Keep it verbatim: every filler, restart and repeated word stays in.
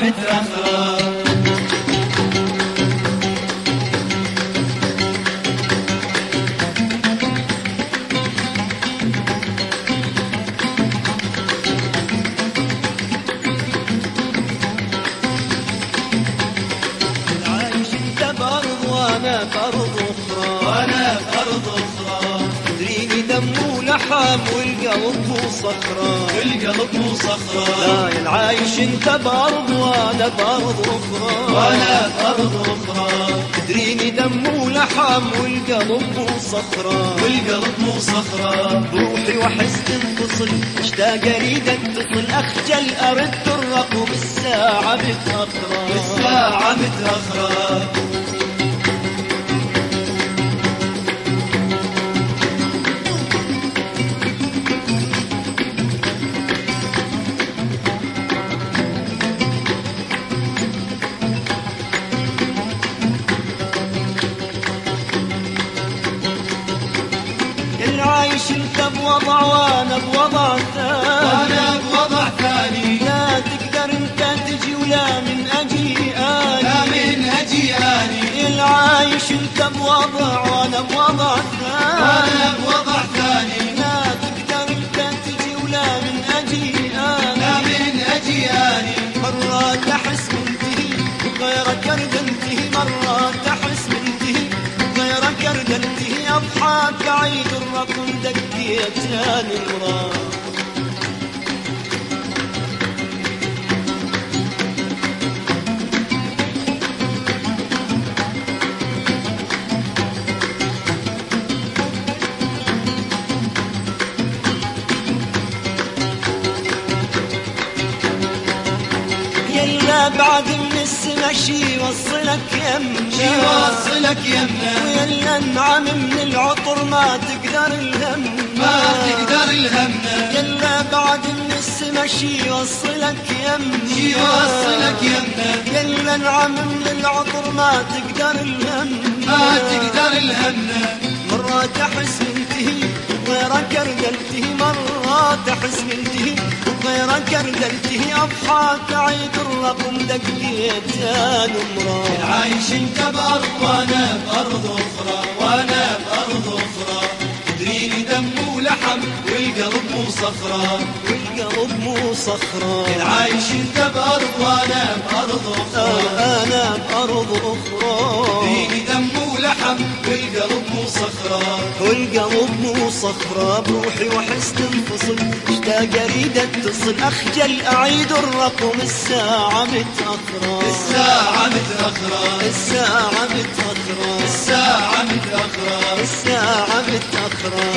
متأخرة. وانا بأرض أخرى، وانا بأرض أخرى، تدريني دم ولحم والقلب مو صخرة، والقلب مو صخرة. لا العايش انت بأرض وانا بأرض أخرى، وانا بأرض أخرى، تدريني دم ولحم والقلب مو صخرة، والقلب مو صخرة. بروحي وحس تنفصل اشتاق اريد اتصل، اخجل ارد الرقم بالساعة متأخرة، بالساعة متأخرة. عايش انت بوضع وانا بوضع ثاني، وانا بوضع ثاني، لا تقدر انت تجي ولا من اجي اني، لا من اجي اني. العايش انت بوضع وانا بوضع ثاني، وانا بوضع ثاني، لا تقدر انت تجي ولا من اجي اني، لا من اجي اني. مرات احس منتهي غيرك ارد انتهي، مرات احس منتهي غيرك ارد انتهي، اضحك اعيد الرقم دقيت ثاني مرة. يلا بعد من السما شي يوصلك يمنا، شي يوصلك يمنا، ويلا النعم من العطر ما تقدر الهمنا، ما تقدر الهمنا. يلا بعد من السما شي يوصلك يمنا، شي يوصلك يمنا، يلا النعم من العطر ما تقدر الهمنا، ما تقدر الهمنا. مرات احس منتهي وغيرك ارد التهي، مرات احس منتهي وغيرك ارد التهي، اضحك اعيد الرقم دقيت ثاني مرة. العايش انت بأرض وانا بأرض أخرى، وانا بأرض أخرى، تدريني دم ولحم والقلب مو صخرة، والقلب مو صخرة. العايش انت بأرض وانا بأرض أخرى، انا بأرض أخرى، تدريني دم ولحم والقلب مو صخرة، والقلب مو صخرة. بروحي وحس تنفصل اشتاق اريد اتصل، اخجل اعيد الرقم الساعة متأخرة، الساعة متأخرة، الساعة متأخرة، الساعة متأخرة، الساعة متأخرة.